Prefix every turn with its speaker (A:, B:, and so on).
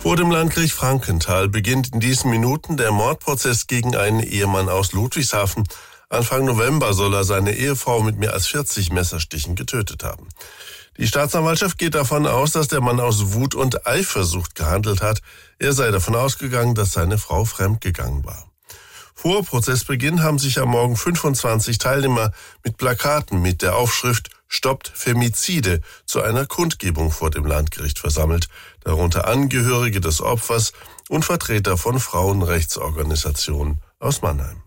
A: Vor dem Landgericht Frankenthal beginnt in diesen Minuten der Mordprozess gegen einen Ehemann aus Ludwigshafen. Anfang November soll er seine Ehefrau mit mehr als 40 Messerstichen getötet haben. Die Staatsanwaltschaft geht davon aus, dass der Mann aus Wut und Eifersucht gehandelt hat. Er sei davon ausgegangen, dass seine Frau fremdgegangen war. Vor Prozessbeginn haben sich am Morgen 25 Teilnehmer mit Plakaten mit der Aufschrift »Stoppt Femizide« zu einer Kundgebung vor dem Landgericht versammelt, darunter Angehörige des Opfers und Vertreter von Frauenrechtsorganisationen aus Mannheim.